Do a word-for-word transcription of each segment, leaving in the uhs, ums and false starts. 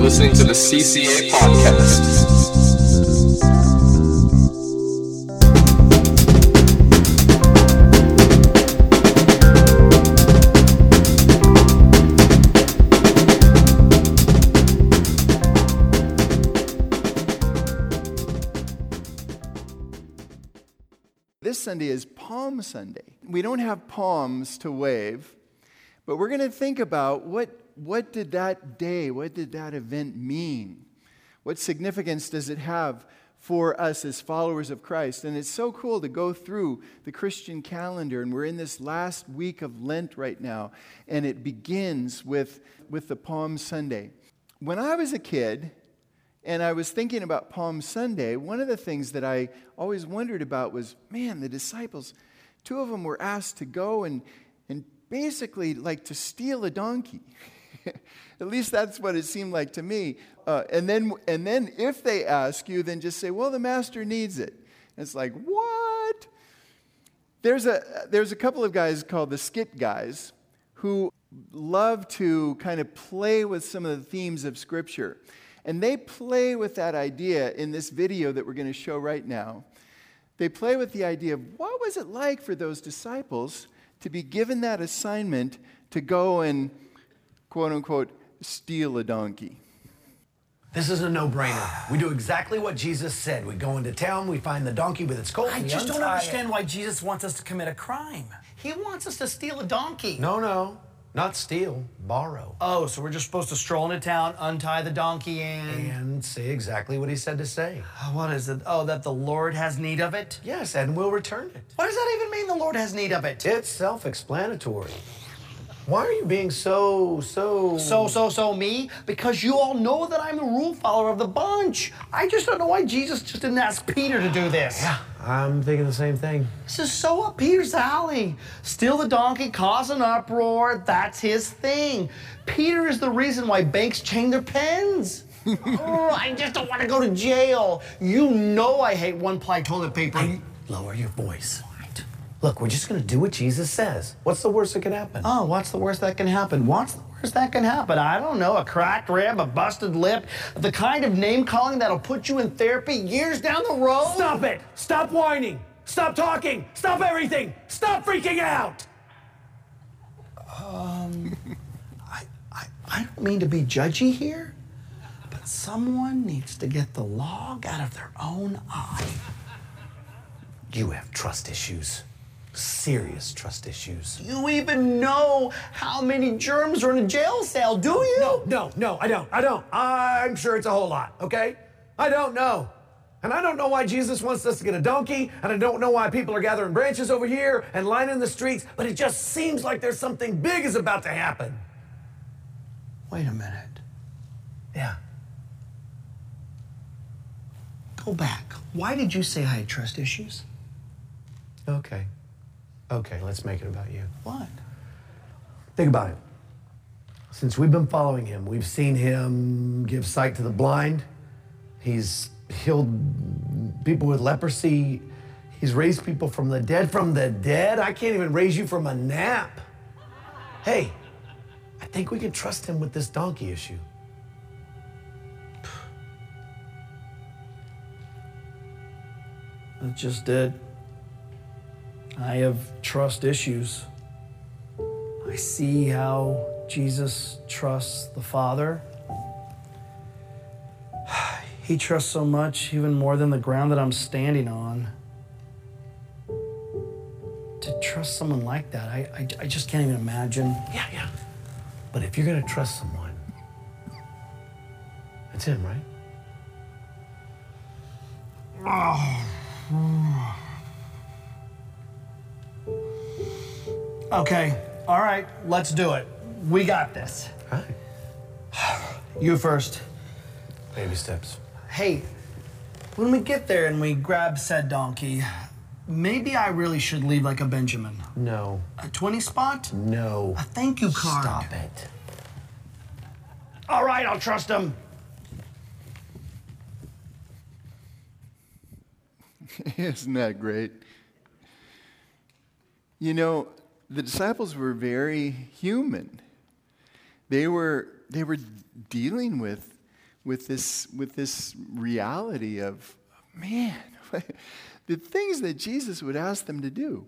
listening to the C C A Podcast. This Sunday is Palm Sunday. We don't have palms to wave, but we're going to think about what, what did that day, what did that event mean? What significance does it have for us as followers of Christ? And it's so cool to go through the Christian calendar, and we're in this last week of Lent right now, and it begins with, with the Palm Sunday. When I was a kid, and I was thinking about Palm Sunday, one of the things that I always wondered about was, man, the disciples, two of them were asked to go and, and basically like to steal a donkey. At least that's what it seemed like to me. Uh, and then and then if they ask you, then just say, well, the master needs it. And it's like, what? There's a, there's a couple of guys called the Skit Guys who love to kind of play with some of the themes of Scripture. And they play with that idea in this video that we're going to show right now. They play with the idea of what was it like for those disciples to be given that assignment to go and, quote unquote, steal a donkey. This is a no-brainer. We do exactly what Jesus said. We go into town, we find the donkey with its colt. I just don't understand why Jesus wants us to commit a crime. He wants us to steal a donkey. No, no. Not steal, borrow. Oh, so we're just supposed to stroll into town, untie the donkey, and... And say exactly what he said to say. What is it? Oh, that the Lord has need of it? Yes, and we'll return it. What does that even mean, the Lord has need of it? It's self-explanatory. Why are you being so, so... So, so, so me? Because you all know that I'm the rule follower of the bunch. I just don't know why Jesus just didn't ask Peter to do this. Yeah, I'm thinking the same thing. This is so up Peter's alley. Steal the donkey, cause an uproar, that's his thing. Peter is the reason why banks chain their pens. Oh, I just don't want to go to jail. You know I hate one-ply toilet paper. I, lower your voice. Look, we're just going to do what Jesus says. What's the worst that can happen? Oh, what's the worst that can happen? What's the worst that can happen? I don't know, a cracked rib, a busted lip, the kind of name-calling that'll put you in therapy years down the road. Stop it! Stop whining! Stop talking! Stop everything! Stop freaking out! Um, I, I, I don't mean to be judgy here, but someone needs to get the log out of their own eye. You have trust issues. Serious trust issues. Do you even know how many germs are in a jail cell, do you? No, no, no, I don't. I don't. I'm sure it's a whole lot, okay? I don't know. And I don't know why Jesus wants us to get a donkey, and I don't know why people are gathering branches over here and lining the streets, but it just seems like there's something big is about to happen. Wait a minute. Yeah. Go back. Why did you say I had trust issues? Okay. Okay, let's make it about you. What? Think about it. Since we've been following him, we've seen him give sight to the blind. He's healed people with leprosy. He's raised people from the dead. From the dead? I can't even raise you from a nap. Hey, I think we can trust him with this donkey issue. I just did. I have trust issues. I see how Jesus trusts the Father. He trusts so much, even more than the ground that I'm standing on. To trust someone like that, I, I, I just can't even imagine. Yeah, yeah. But if you're gonna trust someone, it's him, right? Oh. Okay, all right, let's do it. We got this. Hi. You first. Baby steps. Hey, when we get there and we grab said donkey, maybe I really should leave like a Benjamin. No. A twenty spot? No. A thank you card. Stop it. All right, I'll trust him. Isn't that great? You know, the disciples were very human. They were they were dealing with with this, with this reality of, man, the things that Jesus would ask them to do.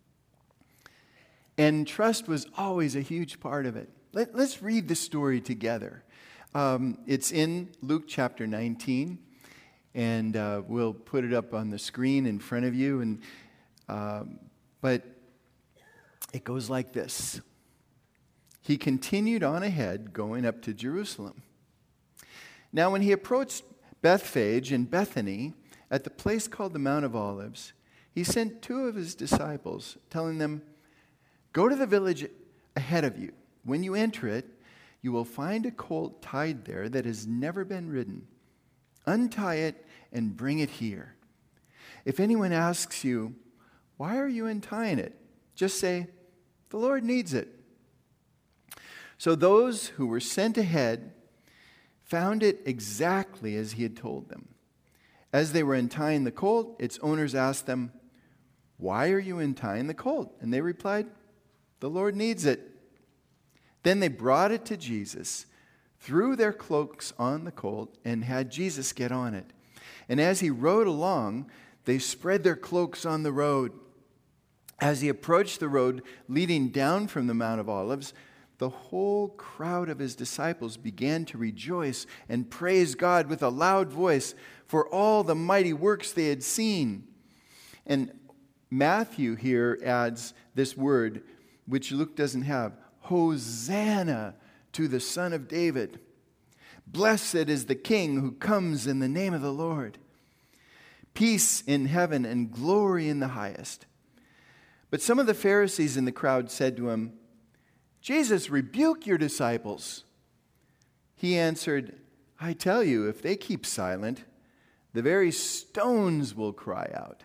And trust was always a huge part of it. Let, let's read the story together. Um, it's in Luke chapter nineteen, and uh, we'll put it up on the screen in front of you. And um, but it goes like this. He continued on ahead, going up to Jerusalem. Now when he approached Bethphage and Bethany, at the place called the Mount of Olives, he sent two of his disciples, telling them, "Go to the village ahead of you. When you enter it, you will find a colt tied there that has never been ridden. Untie it and bring it here. If anyone asks you, 'Why are you untying it?' just say, 'The Lord needs it.'" So those who were sent ahead found it exactly as he had told them. As they were untying the colt, its owners asked them, "Why are you untying the colt?" And they replied, "The Lord needs it." Then they brought it to Jesus, threw their cloaks on the colt, and had Jesus get on it. And as he rode along, they spread their cloaks on the road. As he approached the road leading down from the Mount of Olives, the whole crowd of his disciples began to rejoice and praise God with a loud voice for all the mighty works they had seen. And Matthew here adds this word, which Luke doesn't have, "Hosanna to the Son of David. Blessed is the King who comes in the name of the Lord. Peace in heaven and glory in the highest." But some of the Pharisees in the crowd said to him, "Jesus, rebuke your disciples." He answered, "I tell you, if they keep silent, the very stones will cry out."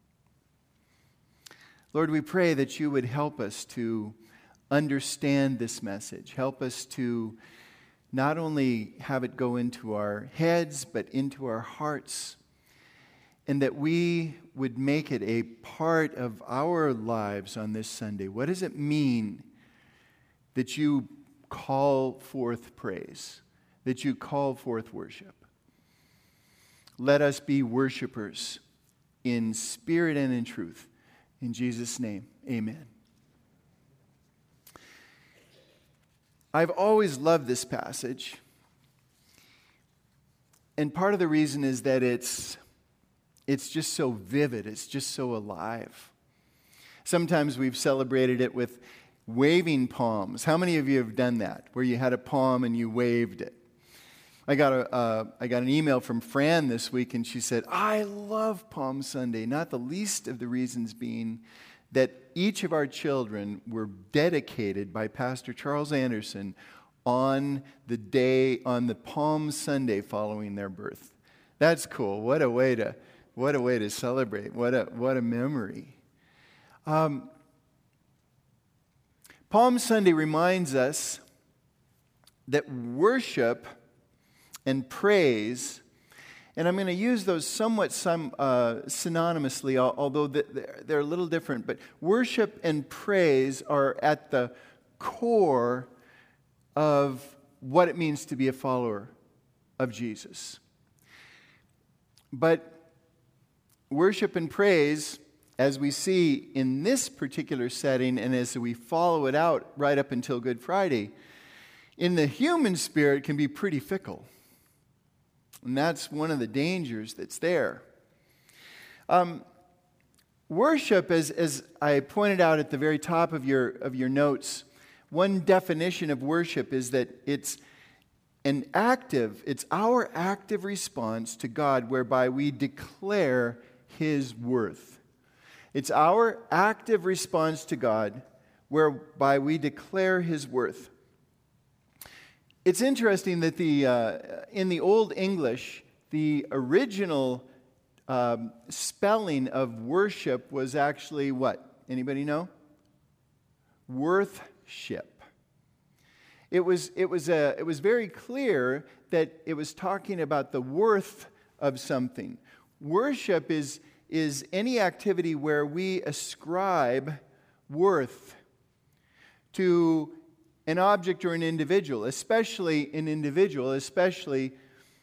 Lord, we pray that you would help us to understand this message. Help us to not only have it go into our heads, but into our hearts. And that we would make it a part of our lives on this Sunday. What does it mean that you call forth praise? That you call forth worship? Let us be worshipers in spirit and in truth. In Jesus' name, amen. I've always loved this passage. And part of the reason is that it's, it's just so vivid. It's just so alive. Sometimes we've celebrated it with waving palms. How many of you have done that, where you had a palm and you waved it? I got a, uh, I got an email from Fran this week, and she said, "I love Palm Sunday, not the least of the reasons being that each of our children were dedicated by Pastor Charles Anderson on the day, on the Palm Sunday following their birth." That's cool. What a way to, what a way to celebrate. What a, what a memory. Um, Palm Sunday reminds us that worship and praise, and I'm going to use those somewhat some, uh, synonymously, although they're a little different, but worship and praise are at the core of what it means to be a follower of Jesus. But worship and praise, as we see in this particular setting, and as we follow it out right up until Good Friday, in the human spirit can be pretty fickle. And that's one of the dangers that's there. Um, worship, as, as I pointed out at the very top of your, of your notes, one definition of worship is that it's an active, it's our active response to God whereby we declare His worth. It's our active response to God whereby we declare His worth. It's interesting that the uh, in the Old English, the original um, spelling of worship was actually what? Anybody know? Worthship. It was it was a it was very clear that it was talking about the worth of something. Worship is is any activity where we ascribe worth to an object or an individual, especially an individual, especially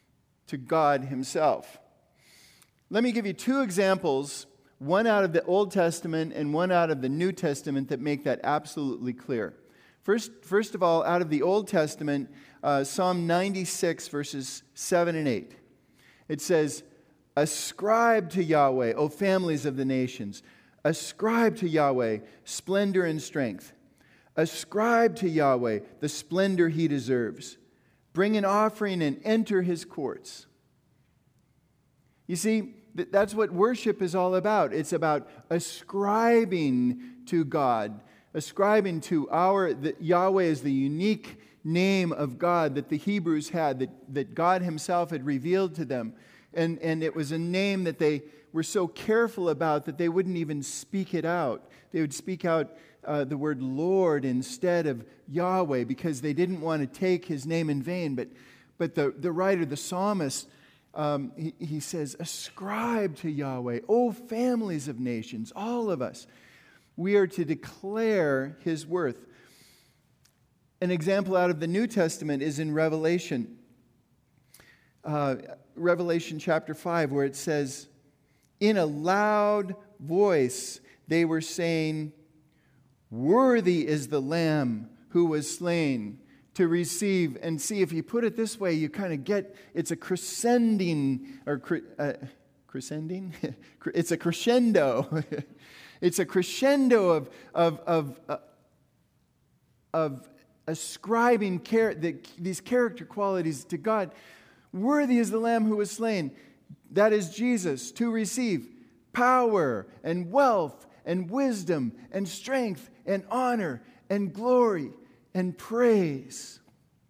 to God himself. Let me give you two examples, one out of the Old Testament and one out of the New Testament, that make that absolutely clear. First, first of all, out of the Old Testament, uh, Psalm ninety-six, verses seven and eight. It says, "Ascribe to Yahweh, O families of the nations. Ascribe to Yahweh splendor and strength. Ascribe to Yahweh the splendor he deserves. Bring an offering and enter his courts." You see, that's what worship is all about. It's about ascribing to God, ascribing to our, that Yahweh is the unique name of God that the Hebrews had, that, that God himself had revealed to them. And, and it was a name that they were so careful about that they wouldn't even speak it out. They would speak out uh, the word Lord instead of Yahweh, because they didn't want to take his name in vain. But, but the, the writer, the psalmist, um, he, he says, "Ascribe to Yahweh, O families of nations," all of us. We are to declare his worth. An example out of the New Testament is in Revelation. Uh, Revelation chapter five, where it says, "In a loud voice they were saying, 'Worthy is the Lamb who was slain to receive.'" And see, if you put it this way, you kind of get, it's a crescending, or uh, crescending? It's a crescendo. It's a crescendo of, of, of, uh, of ascribing char- the, these character qualities to God. Worthy is the Lamb who was slain, that is Jesus, to receive power and wealth and wisdom and strength and honor and glory and praise.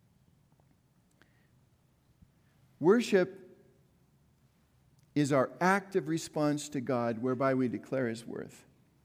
Worship is our active response to God, whereby we declare his worth.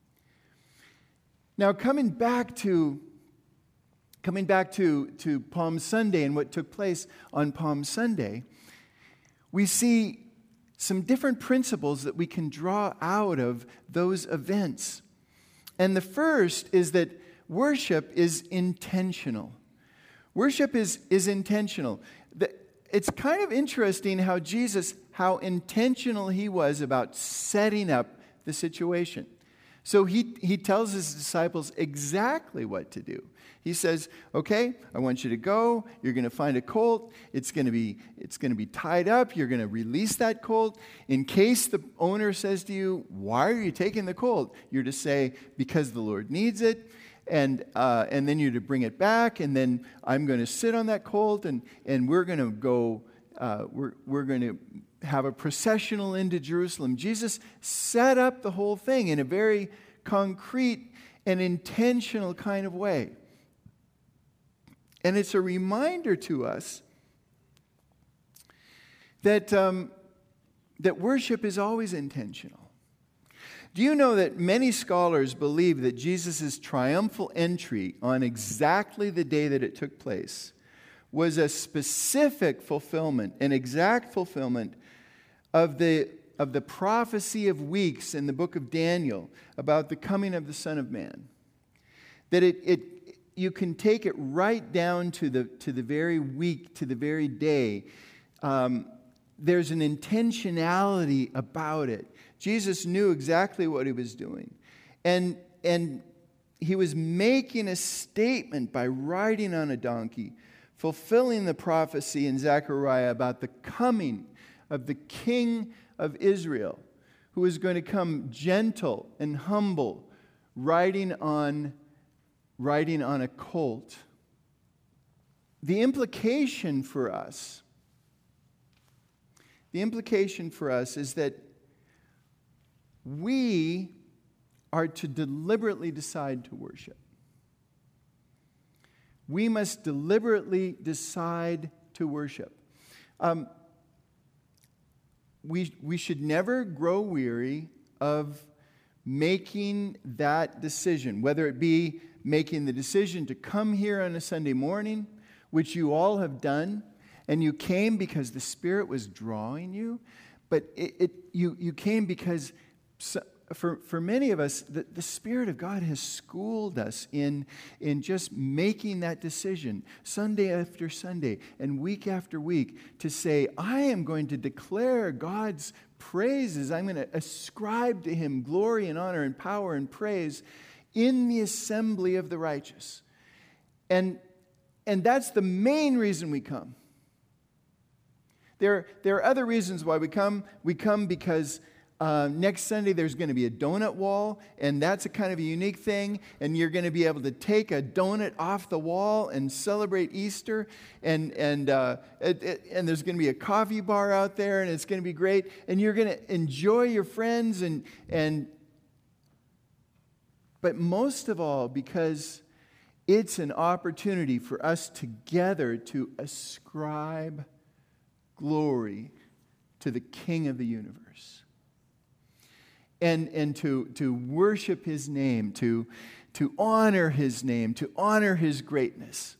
Now, coming back to Coming back to, to Palm Sunday and what took place on Palm Sunday, we see some different principles that we can draw out of those events. And the first is that worship is intentional. Worship is, is intentional. The, it's kind of interesting how Jesus, how intentional he was about setting up the situation. So he, he tells his disciples exactly what to do. He says, "Okay, I want you to go. You're going to find a colt. It's going to be, it's going to be tied up. You're going to release that colt. In case the owner says to you, 'Why are you taking the colt?' you're to say, 'Because the Lord needs it.' And uh, and then you're to bring it back. And then I'm going to sit on that colt, and and we're going to go. Uh, we're we're going to have a processional into Jerusalem." Jesus set up the whole thing in a very concrete and intentional kind of way. And it's a reminder to us that, um, that worship is always intentional. Do you know that many scholars believe that Jesus' triumphal entry on exactly the day that it took place was a specific fulfillment, an exact fulfillment of the, of the prophecy of weeks in the book of Daniel about the coming of the Son of Man? That it, it you can take it right down to the, to the very week, to the very day. Um, there's an intentionality about it. Jesus knew exactly what he was doing. And, and he was making a statement by riding on a donkey, fulfilling the prophecy in Zechariah about the coming of the King of Israel, who was going to come gentle and humble, riding on riding on a colt. The implication for us, the implication for us is that we are to deliberately decide to worship. We must deliberately decide to worship. Um, we, we should never grow weary of making that decision, whether it be making the decision to come here on a Sunday morning, which you all have done, and you came because the Spirit was drawing you, but it, it, you, you came because for, for many of us, the, the Spirit of God has schooled us in, in just making that decision Sunday after Sunday and week after week to say, I am going to declare God's praises. I'm going to ascribe to Him glory and honor and power and praise in the assembly of the righteous. And, and that's the main reason we come. There, there are other reasons why we come. We come because uh, next Sunday there's going to be a donut wall, and that's a kind of a unique thing, and you're going to be able to take a donut off the wall and celebrate Easter, and, and, uh, it, it, and there's going to be a coffee bar out there, and it's going to be great, and you're going to enjoy your friends, and, and but most of all, because it's an opportunity for us together to ascribe glory to the King of the universe. And, and to, to worship His name, to, to honor His name, to honor His greatness.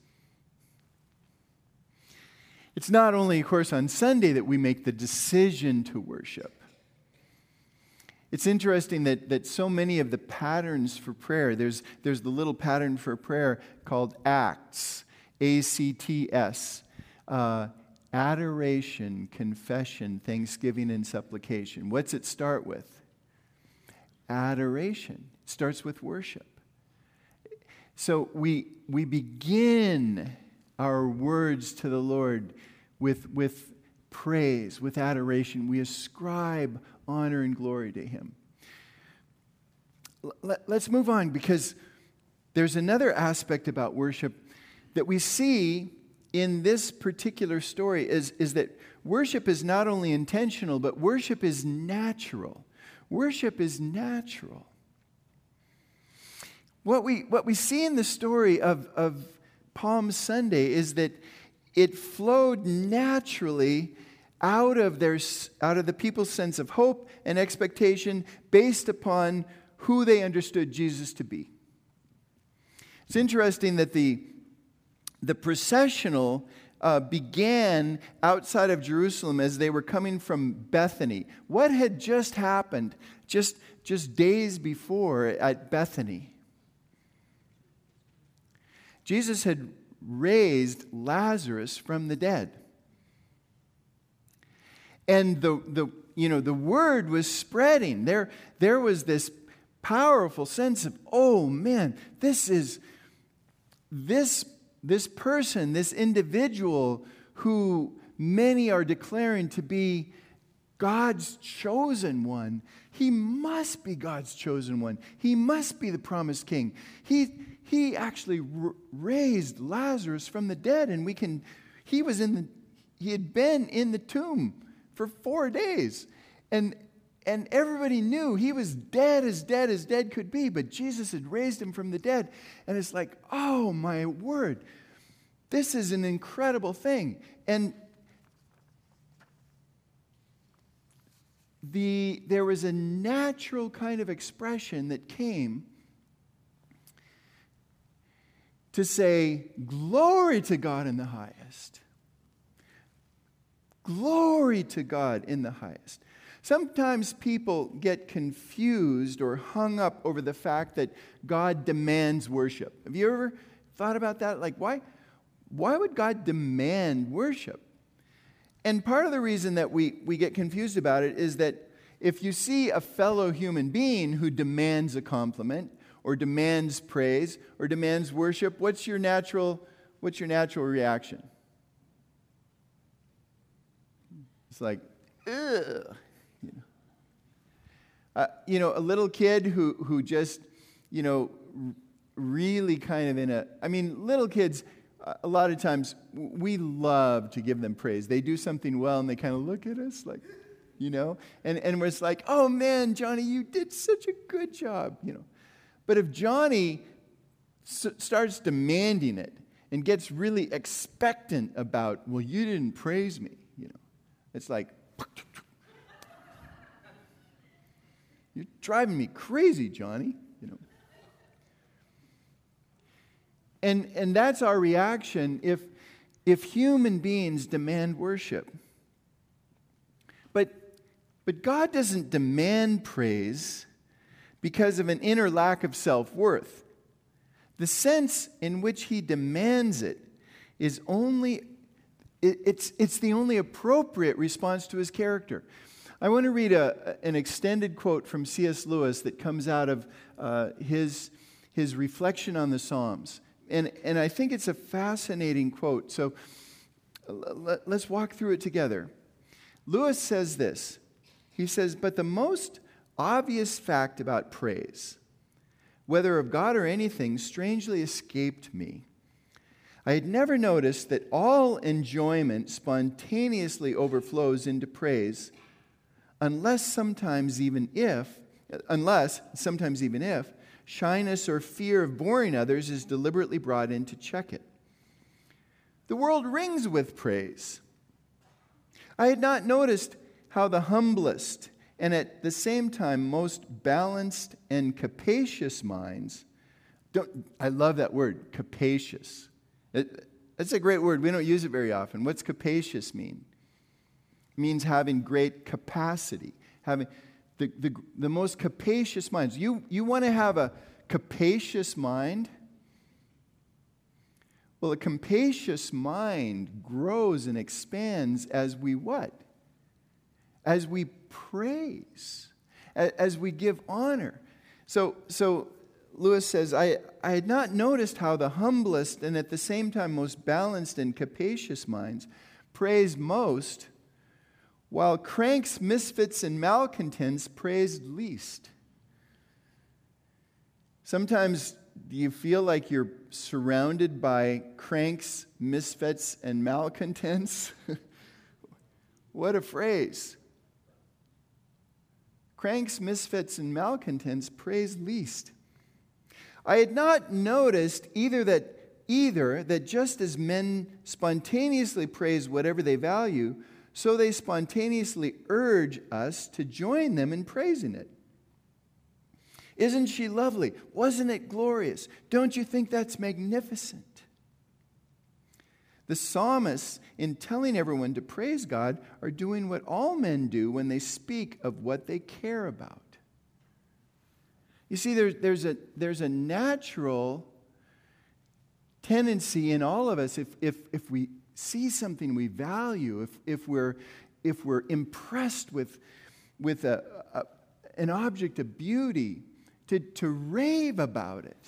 It's not only, of course, on Sunday that we make the decision to worship. It's interesting that, that so many of the patterns for prayer, there's, there's the little pattern for prayer called ACTS, A C T S, uh, adoration, confession, thanksgiving, and supplication. What's it start with? Adoration. It starts with worship. So we, we begin our words to the Lord with, with praise, with adoration. We ascribe honor and glory to Him. Let, let's move on, because there's another aspect about worship that we see in this particular story is, is that worship is not only intentional, but worship is natural. Worship is natural. What we, what we see in the story of, of Palm Sunday is that it flowed naturally out of their, out of the people's sense of hope and expectation based upon who they understood Jesus to be. It's interesting that the The processional uh, began outside of Jerusalem as they were coming from Bethany. What had just happened just, just days before at Bethany? Jesus had raised Lazarus from the dead. And the, the, you know, the word was spreading. There, there was this powerful sense of, oh man, this is, this This person, this individual who many are declaring to be God's chosen one, he must be God's chosen one. He must be the promised king. He, he actually r- raised Lazarus from the dead, and we can, he was in the, he had been in the tomb for four days. And, and everybody knew he was dead as dead as dead could be, but Jesus had raised him from the dead. And it's like, oh my word, this is an incredible thing. And the there was a natural kind of expression that came to say, glory to God in the highest. Glory to God in the highest. Sometimes people get confused or hung up over the fact that God demands worship. Have you ever thought about that? Like, why, why would God demand worship? And part of the reason that we, we get confused about it is that if you see a fellow human being who demands a compliment or demands praise or demands worship, what's your natural, what's your natural reaction? It's like, ugh. You know, uh, you know, a little kid who who just, you know, r- really kind of in a, I mean, little kids, uh, a lot of times, we love to give them praise. They do something well, and they kind of look at us like, you know, and, and we're just like, oh man, Johnny, you did such a good job, you know. But if Johnny s- starts demanding it and gets really expectant about, well, you didn't praise me, you know, it's like, you're driving me crazy, Johnny, you know. And and that's our reaction if if human beings demand worship. But but God doesn't demand praise. because of an inner lack of self-worth. The sense in which he demands it is only, it, it's, it's the only appropriate response to his character. I want to read a, an extended quote from C S Lewis that comes out of uh, his, his reflection on the Psalms. And, and I think it's a fascinating quote. So let, let's walk through it together. Lewis says this. He says, "But the most obvious fact about praise, whether of God or anything, strangely escaped me. I had never noticed that all enjoyment spontaneously overflows into praise, unless sometimes even if, unless sometimes even if, shyness or fear of boring others is deliberately brought in to check it. The world rings with praise. I had not noticed how the humblest and at the same time most balanced and capacious minds, don't, I love that word, capacious. It, it's a great word. We don't use it very often. What's capacious mean? It means having great capacity, having the, the, the most capacious minds. You, you want to have a capacious mind? Well, a capacious mind grows and expands as we what? As we praise, as we give honor. So, so Lewis says, I, I had not noticed how the humblest and at the same time most balanced and capacious minds praise most, while cranks, misfits, and malcontents praised least. Sometimes do you feel like you're surrounded by cranks, misfits, and malcontents? What a phrase. Cranks, misfits, and malcontents praise least. I had not noticed either that either that just as men spontaneously praise whatever they value, so they spontaneously urge us to join them in praising it. Isn't she lovely? Wasn't it glorious? Don't you think that's magnificent? The psalmists, in telling everyone to praise God, are doing what all men do when they speak of what they care about. You see, there, there's, a, there's a natural tendency in all of us, if, if, if we see something we value, if, if, we're, if we're impressed with, with a, a, an object of beauty, to, to rave about it.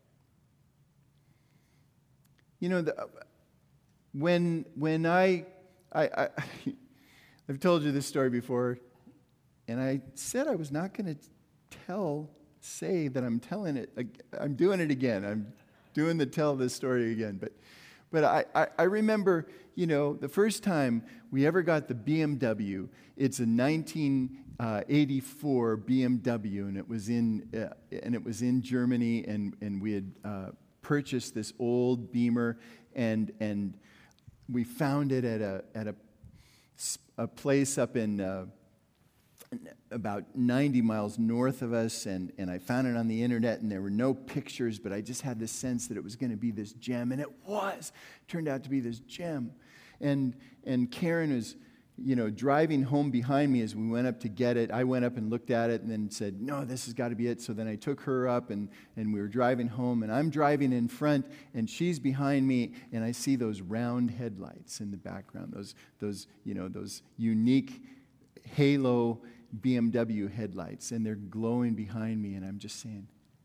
You know, the, when, when I, I, I, I've told you this story before, and I said I was not going to tell, say that I'm telling it, I'm doing it again. I'm doing the tell this story again. But, but I, I, I remember, you know, the first time we ever got the B M W, it's a nineteen eighty-four B M W, and it was in uh, and it was in Germany, and and we had uh, purchased this old Beamer, and and we found it at a at a, a place up in uh, about ninety miles north of us, and and I found it on the internet, and there were no pictures, but I just had this sense that it was going to be this gem, and it was. It turned out to be this gem, and and Karen was, you know, driving home behind me as we went up to get it. I went up and looked at it and then said, no, this has got to be it. So then I took her up, and, and we were driving home, and I'm driving in front, and she's behind me, and I see those round headlights in the background, those, those you know, those unique halo B M W headlights, and they're glowing behind me, and I'm just saying,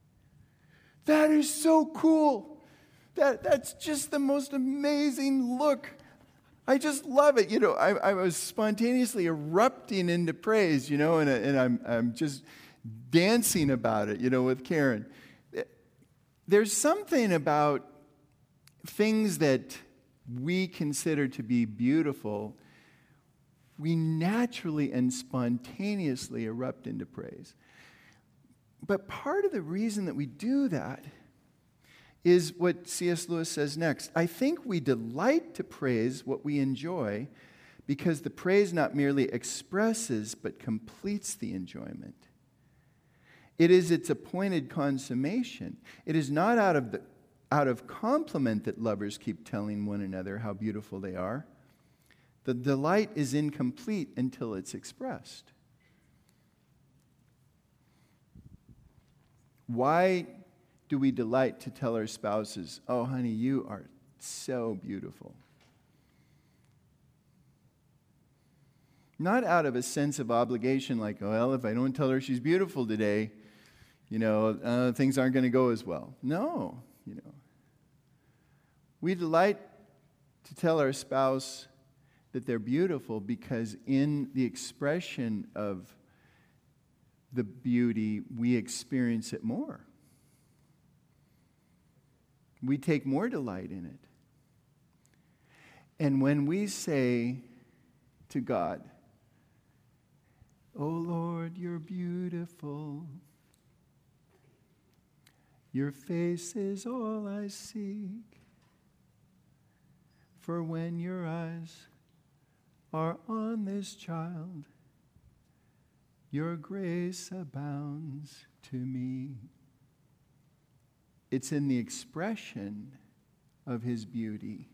that is so cool. That, that's just the most amazing look. I just love it. You know, I, I was spontaneously erupting into praise, you know, and, and I'm, I'm just dancing about it, you know, with Karen. There's something about things that we consider to be beautiful, we naturally and spontaneously erupt into praise. But part of the reason that we do that is what C S Lewis says next. I think we delight to praise what we enjoy because the praise not merely expresses but completes the enjoyment. It is its appointed consummation. It is not out of the, out of compliment that lovers keep telling one another how beautiful they are. The delight is incomplete until it's expressed. Why do we delight to tell our spouses, oh, honey, you are so beautiful? Not out of a sense of obligation like, oh, well, if I don't tell her she's beautiful today, you know, uh, things aren't going to go as well. No, you know. We delight to tell our spouse that they're beautiful because in the expression of the beauty, we experience it more. We take more delight in it. And when we say to God, oh Lord, you're beautiful. Your face is all I seek. For when your eyes are on this child, your grace abounds to me. It's in the expression of his beauty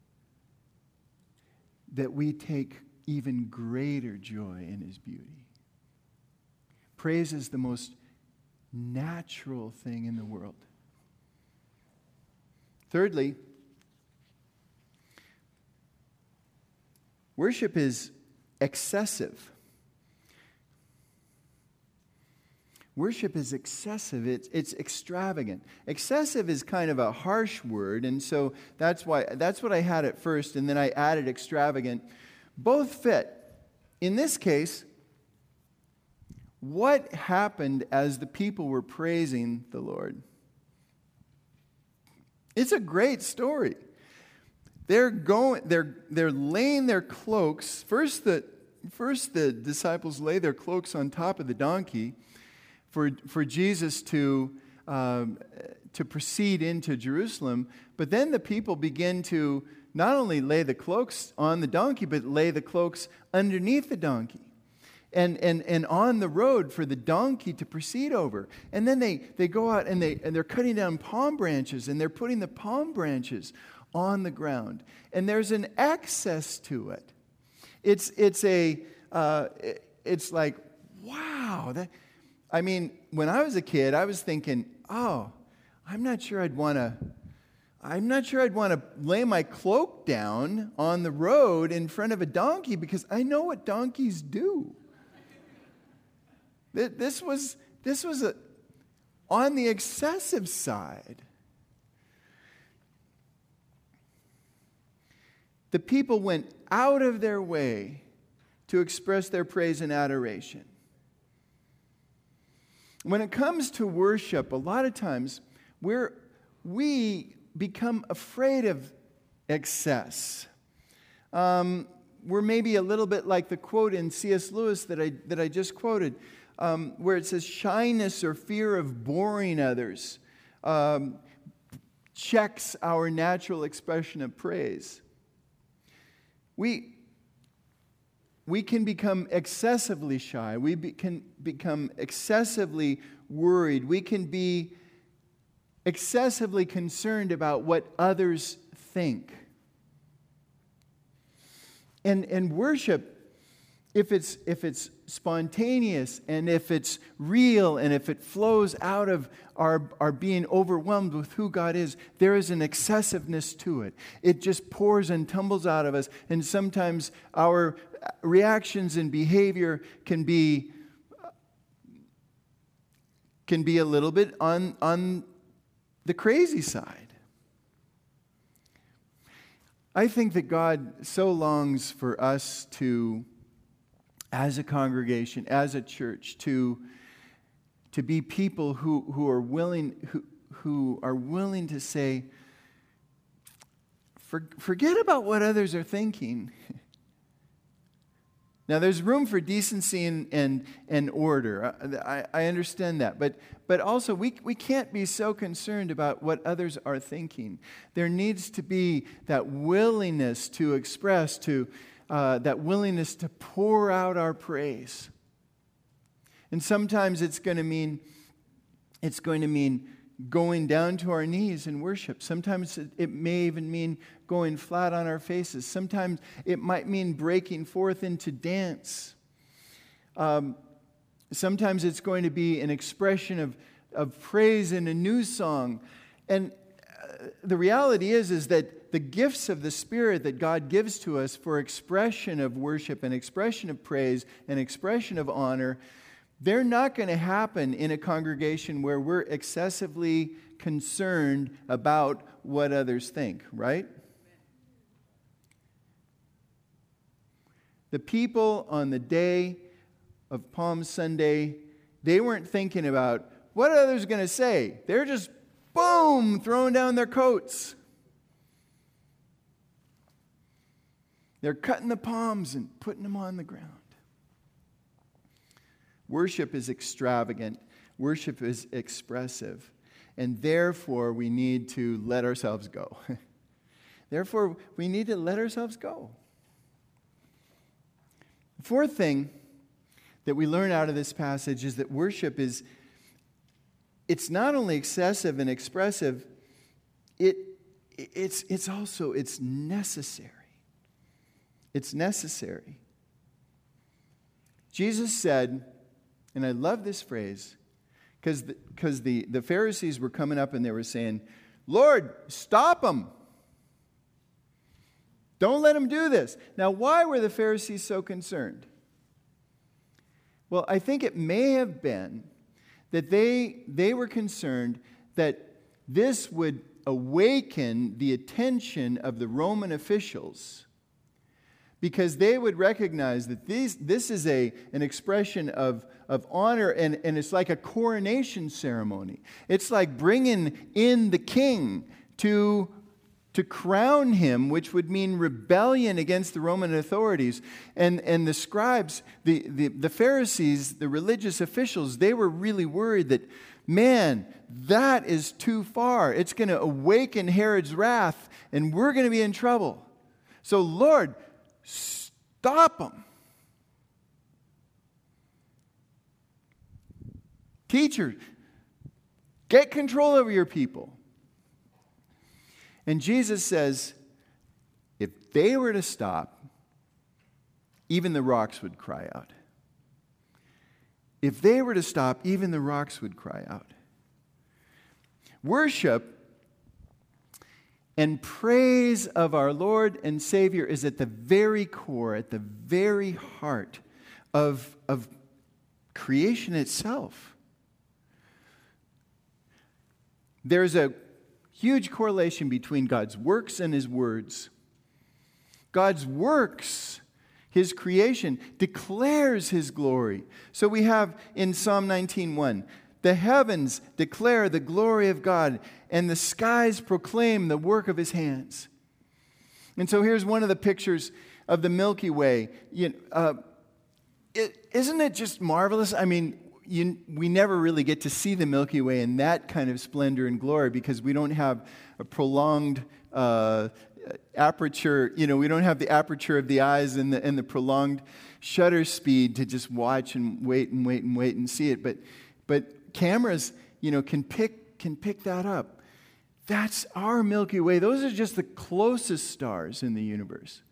that we take even greater joy in his beauty. Praise is the most natural thing in the world. Thirdly, worship is excessive. Worship is excessive. It's, it's extravagant. Excessive is kind of a harsh word, and so that's why that's what I had at first, and then I added extravagant. Both fit. In this case, what happened as the people were praising the Lord? It's a great story. They're going. They're they're laying their cloaks. First, the first the disciples lay their cloaks on top of the donkey for for Jesus to um, to proceed into Jerusalem. But then the people begin to not only lay the cloaks on the donkey, but lay the cloaks underneath the donkey. And, and and on the road for the donkey to proceed over. And then they, they go out and, they, and they're cutting down palm branches, and they're putting the palm branches on the ground. And there's an excess to it. It's it's a uh, it's like, wow. That, I mean, when I was a kid, I was thinking, oh, I'm not sure I'd want to I'm not sure I'd want to lay my cloak down on the road in front of a donkey because I know what donkeys do. This was, this was a, on the excessive side. The people went out of their way to express their praise and adoration. When it comes to worship, a lot of times we're, we become afraid of excess. Um, we're maybe a little bit like the quote in C S Lewis that I, that I just quoted. Um, where it says shyness or fear of boring others um, checks our natural expression of praise. We, we can become excessively shy. We be, can become excessively worried. We can be excessively concerned about what others think. And, and worship, If it's, if it's spontaneous and if it's real and if it flows out of our, our being overwhelmed with who God is, there is an excessiveness to it. It just pours and tumbles out of us. And sometimes our reactions and behavior can be, can be a little bit on, on the crazy side. I think that God so longs for us to, as a congregation, as a church, to, to be people who, who are willing who, who are willing to say, For, forget about what others are thinking. Now, there's room for decency and, and, and order. I, I understand that. But, but also, we, we can't be so concerned about what others are thinking. There needs to be that willingness to express, to Uh, that willingness to pour out our praise. And sometimes it's going to mean it's going to mean going down to our knees in worship. Sometimes it, it may even mean going flat on our faces. Sometimes it might mean breaking forth into dance. Um, sometimes it's going to be an expression of of praise in a new song. And uh, the reality is, is that the gifts of the Spirit that God gives to us for expression of worship and expression of praise and expression of honor, they're not going to happen in a congregation where we're excessively concerned about what others think, right? The people on the day of Palm Sunday, they weren't thinking about what are others going to say. They're just, boom, throwing down their coats. They're cutting the palms and putting them on the ground. Worship is extravagant. Worship is expressive. And therefore, we need to let ourselves go. Therefore, we need to let ourselves go. The fourth thing that we learn out of this passage is that worship is, it's not only excessive and expressive, it, it's, it's also, it's necessary. It's necessary. Jesus said, and I love this phrase, because the, because the, the Pharisees were coming up and they were saying, Lord, stop them. Don't let them do this. Now, why were the Pharisees so concerned? Well, I think it may have been that they, they were concerned that this would awaken the attention of the Roman officials, because they would recognize that these, this is a, an expression of, of honor, and, and it's like a coronation ceremony. It's like bringing in the king to, to crown him, which would mean rebellion against the Roman authorities. And, and the scribes, the, the, the Pharisees, the religious officials, they were really worried that, man, that is too far. It's going to awaken Herod's wrath, and we're going to be in trouble. So, Lord, stop them. Teacher, get control over your people. And Jesus says, if they were to stop, even the rocks would cry out. If they were to stop, even the rocks would cry out. Worship and praise of our Lord and Savior is at the very core, at the very heart of, of creation itself. There's a huge correlation between God's works and His words. God's works, His creation, declares His glory. So we have in Psalm nineteen one, the heavens declare the glory of God, and the skies proclaim the work of His hands. And so here's one of the pictures of the Milky Way. You, uh, it, isn't it just marvelous? I mean, you, we never really get to see the Milky Way in that kind of splendor and glory because we don't have a prolonged uh, aperture. You know, we don't have the aperture of the eyes and the, and the prolonged shutter speed to just watch and wait and wait and wait and see it. But, but cameras, you know, can pick can pick that up. That's our Milky Way. Those are just the closest stars in the universe.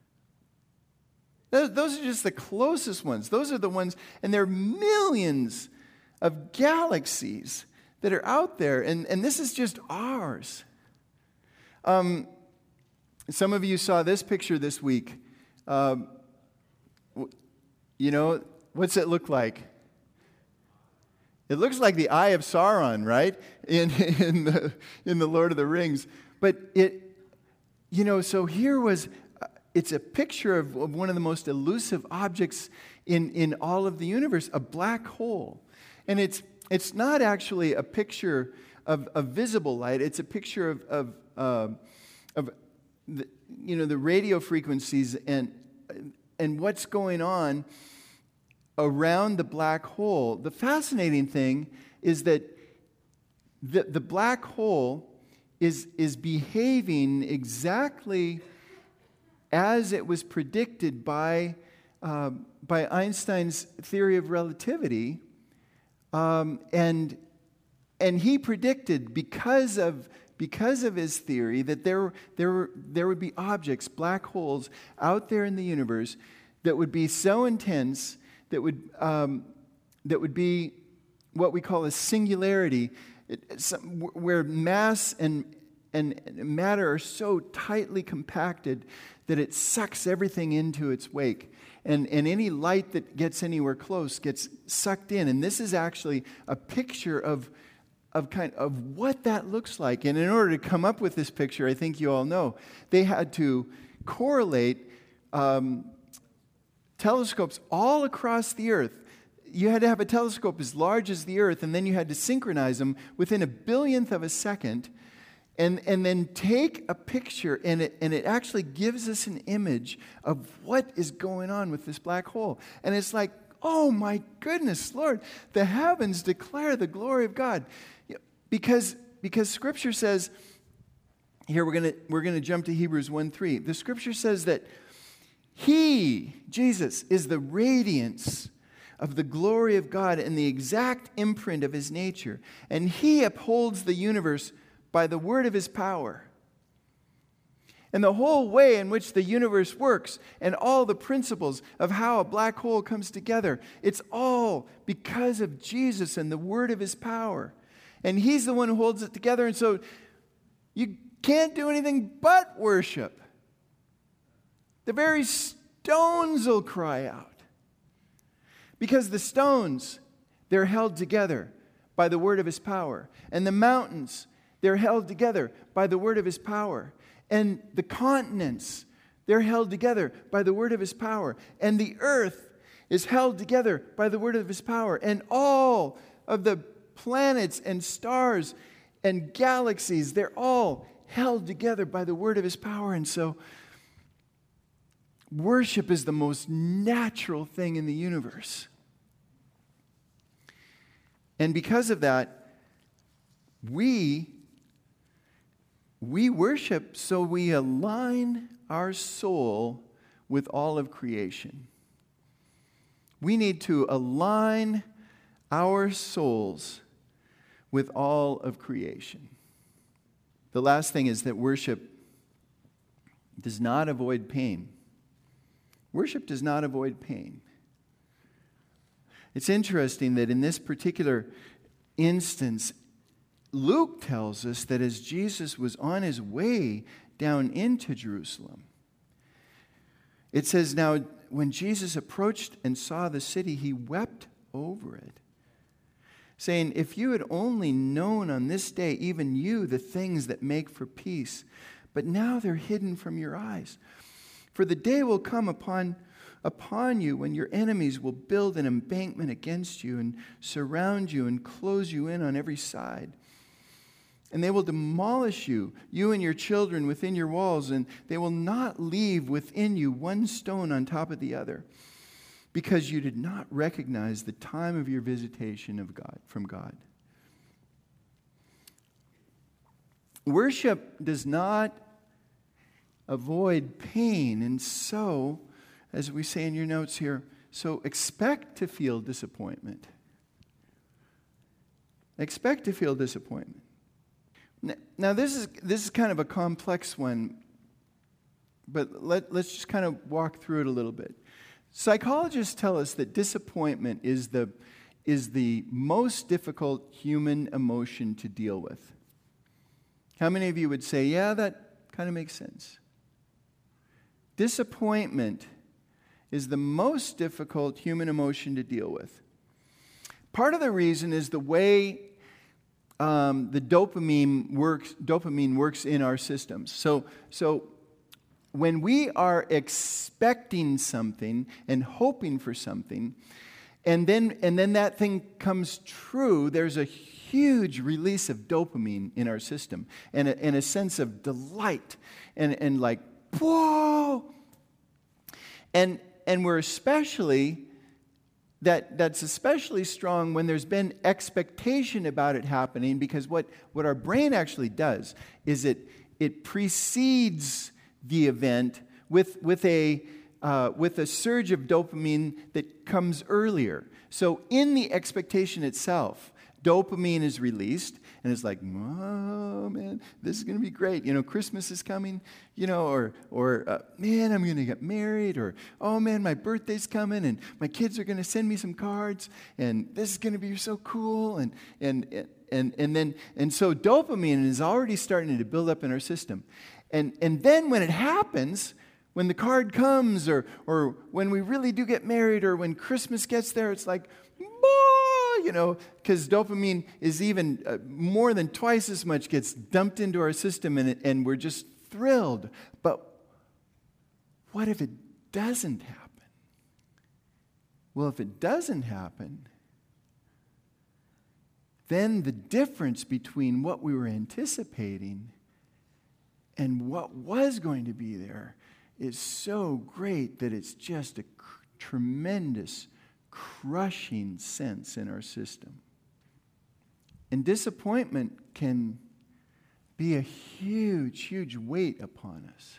Those are just the closest ones. Those are the ones, and there are millions of galaxies that are out there, and, and this is just ours. Um, some of you saw this picture this week. Um, you know, what's it look like? It looks like the Eye of Sauron, right? In in the in the Lord of the Rings. But it, you know, so here was, uh, it's a picture of, of one of the most elusive objects in, in all of the universe, a black hole. And it's it's not actually a picture of, of visible light. It's a picture of of uh, of the, you know, the radio frequencies and and what's going on around the black hole. The fascinating thing is that the, the black hole is, is behaving exactly as it was predicted by, uh, by Einstein's theory of relativity. Um, and, and he predicted, because of, because of his theory, that there, there, there would be objects, black holes, out there in the universe that would be so intense that would um, that would be what we call a singularity, it, it's where mass and, and matter are so tightly compacted that it sucks everything into its wake. And, and any light that gets anywhere close gets sucked in. And this is actually a picture of, of, kind of what that looks like. And in order to come up with this picture, I think you all know, they had to correlate um, telescopes all across the earth. You had to have a telescope as large as the earth, and then you had to synchronize them within a billionth of a second, and, and then take a picture, and it, and it actually gives us an image of what is going on with this black hole. And it's like, oh my goodness, Lord, the heavens declare the glory of God. Because, because Scripture says, here we're going we're gonna jump to Hebrews one three. The Scripture says that He, Jesus, is the radiance of the glory of God and the exact imprint of His nature. And He upholds the universe by the word of His power. And the whole way in which the universe works and all the principles of how a black hole comes together, it's all because of Jesus and the word of His power. And He's the one who holds it together. And so you can't do anything but worship. The very stones will cry out. Because the stones, they're held together by the word of His power. And the mountains, they're held together by the word of His power. And the continents, they're held together by the word of His power. And the earth is held together by the word of His power. And all of the planets and stars and galaxies, they're all held together by the word of His power. And so worship is the most natural thing in the universe. And because of that, we, we worship so we align our soul with all of creation. We need to align our souls with all of creation. The last thing is that worship does not avoid pain. Worship does not avoid pain. It's interesting that in this particular instance, Luke tells us that as Jesus was on His way down into Jerusalem, it says, now when Jesus approached and saw the city, He wept over it, saying, if you had only known on this day, even you, the things that make for peace, but now they're hidden from your eyes. For the day will come upon, upon you when your enemies will build an embankment against you and surround you and close you in on every side. And they will demolish you, you and your children within your walls, and they will not leave within you one stone on top of the other, because you did not recognize the time of your visitation of God from God. Worship does not avoid pain, and so, as we say in your notes here, so expect to feel disappointment. Expect to feel disappointment. Now, this is this is kind of a complex one, but let, let's just kind of walk through it a little bit. Psychologists tell us that disappointment is the, is the most difficult human emotion to deal with. How many of you would say, yeah, that kind of makes sense? Disappointment is the most difficult human emotion to deal with. Part of the reason is the way um, the dopamine works. Dopamine works in our systems. So, so when we are expecting something and hoping for something, and then and then that thing comes true, there's a huge release of dopamine in our system, and a, and a sense of delight, and and like whoa. And and we're especially, that, that's especially strong when there's been expectation about it happening, because what, what our brain actually does is it it precedes the event with, with, a, uh, with a surge of dopamine that comes earlier. So in the expectation itself, Dopamine is released, and it's like, oh, man, this is going to be great. You know, Christmas is coming, you know, or, or uh, man, I'm going to get married, or, oh, man, my birthday's coming, and my kids are going to send me some cards, and this is going to be so cool, and and and and then, and so dopamine is already starting to build up in our system. And and then when it happens, when the card comes, or or when we really do get married, or when Christmas gets there, it's like, you know, because dopamine is even uh, more than twice as much gets dumped into our system, and, it, and we're just thrilled. But what if it doesn't happen? Well, if it doesn't happen, then the difference between what we were anticipating and what was going to be there is so great that it's just a cr- tremendous crushing sense in our system. And disappointment can be a huge, huge weight upon us.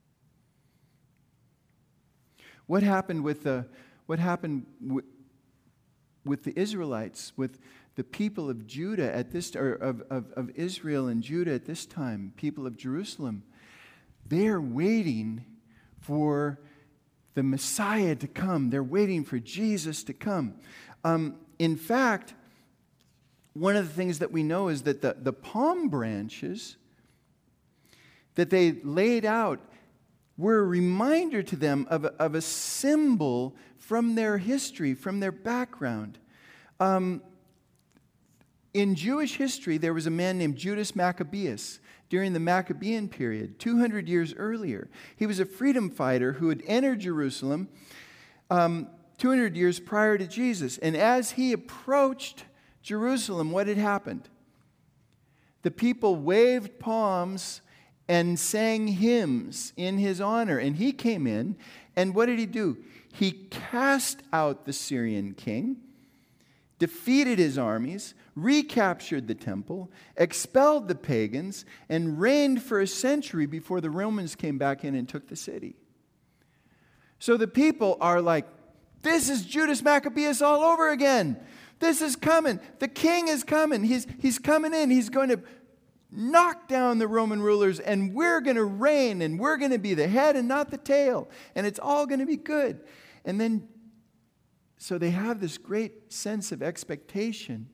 What happened with the what happened with, with the Israelites, with the people of Judah at this or of, of, of Israel and Judah at this time, people of Jerusalem? They're waiting for the Messiah to come. They're waiting for Jesus to come. Um, in fact, one of the things that we know is that the, the palm branches that they laid out were a reminder to them of a, of a symbol from their history, from their background. Um, in Jewish history, there was a man named Judas Maccabeus. During the Maccabean period, two hundred years earlier. He was a freedom fighter who had entered Jerusalem um, two hundred years prior to Jesus. And as he approached Jerusalem, what had happened? The people waved palms and sang hymns in his honor. And he came in, and what did he do? He cast out the Syrian king, defeated his armies, recaptured the temple, expelled the pagans, and reigned for a century before the Romans came back in and took the city. So the people are like, this is Judas Maccabeus all over again. This is coming. The king is coming. He's, he's coming in. He's going to knock down the Roman rulers, and we're going to reign, and we're going to be the head and not the tail, and it's all going to be good. And then, so they have this great sense of expectation.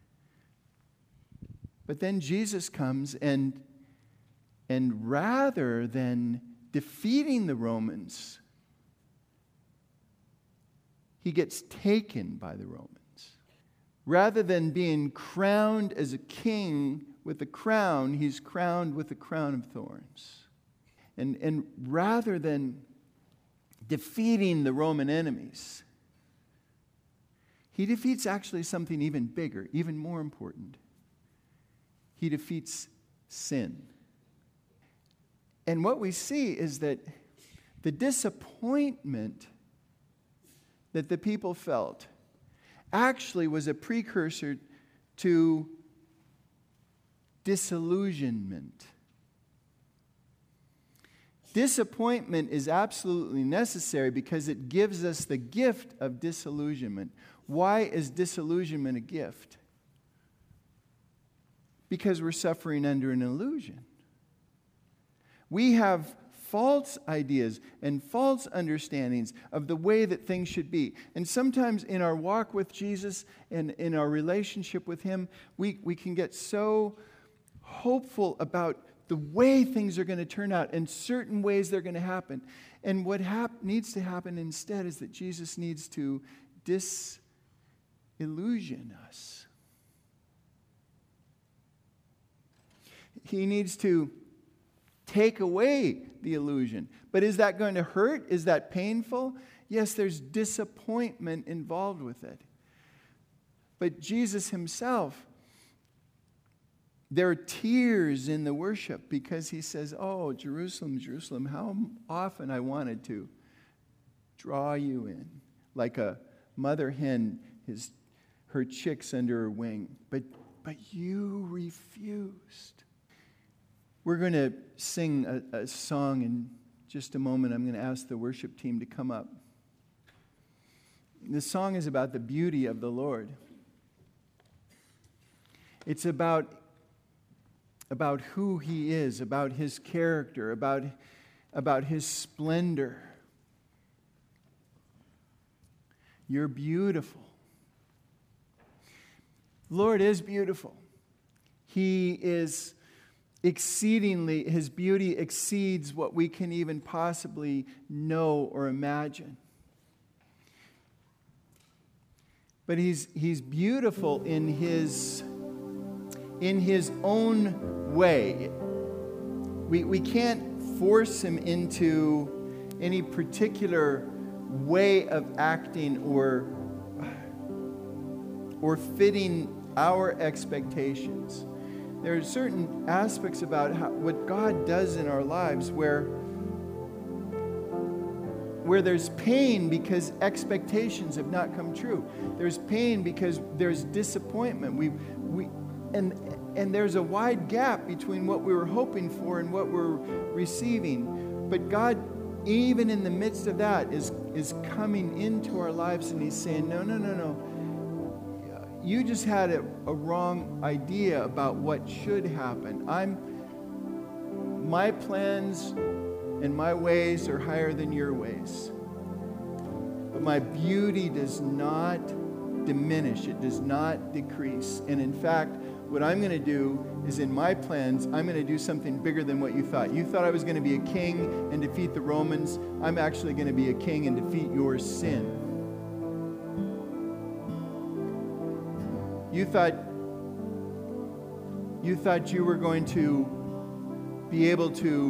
But then Jesus comes, and, and rather than defeating the Romans, he gets taken by the Romans. Rather than being crowned as a king with a crown, he's crowned with a crown of thorns. And, and rather than defeating the Roman enemies, he defeats actually something even bigger, even more important. He defeats sin. And what we see is that the disappointment that the people felt actually was a precursor to disillusionment. Disappointment is absolutely necessary because it gives us the gift of disillusionment. Why is disillusionment a gift? Because we're suffering under an illusion. We have false ideas and false understandings of the way that things should be. And sometimes in our walk with Jesus and in our relationship with Him, we, we can get so hopeful about the way things are going to turn out and certain ways they're going to happen. And what hap- needs to happen instead is that Jesus needs to disillusion us. He needs to take away the illusion. But is that going to hurt? Is that painful? Yes, there's disappointment involved with it. But Jesus himself, there are tears in the worship because he says, oh, Jerusalem, Jerusalem, how often I wanted to draw you in like a mother hen, his, her chicks under her wing. But, but you refused. We're going to sing a, a song in just a moment. I'm going to ask the worship team to come up. This song is about the beauty of the Lord. It's about, about who he is, about his character, about, about his splendor. You're beautiful. Lord is beautiful. He is exceedingly, his beauty exceeds what we can even possibly know or imagine. But he's, he's beautiful in his, in his own way. We, we can't force him into any particular way of acting or, or fitting our expectations. There are certain aspects about how, what God does in our lives where, where there's pain because expectations have not come true. There's pain because there's disappointment. We, we, and, and there's a wide gap between what we were hoping for and what we're receiving. But God, even in the midst of that, is, is coming into our lives, and he's saying, no, no, no, no. You just had a, a wrong idea about what should happen. I'm, my plans and my ways are higher than your ways. But my beauty does not diminish. It does not decrease. And in fact, what I'm going to do is in my plans, I'm going to do something bigger than what you thought. You thought I was going to be a king and defeat the Romans. I'm actually going to be a king and defeat your sin. You thought, you thought you were going to be able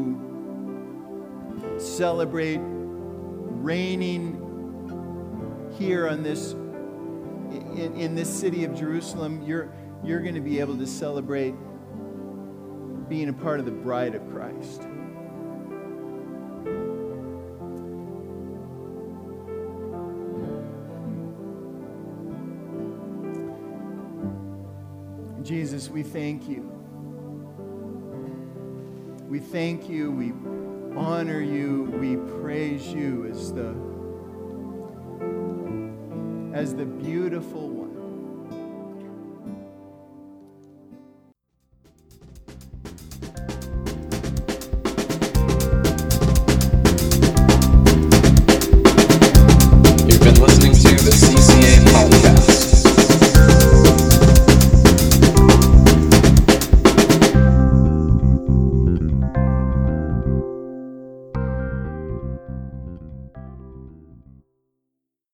to celebrate reigning here on this, in, in this city of Jerusalem. You're, you're going to be able to celebrate being a part of the bride of Christ. Jesus, we thank you. We thank you, we honor you, we praise you as the, as the beautiful one.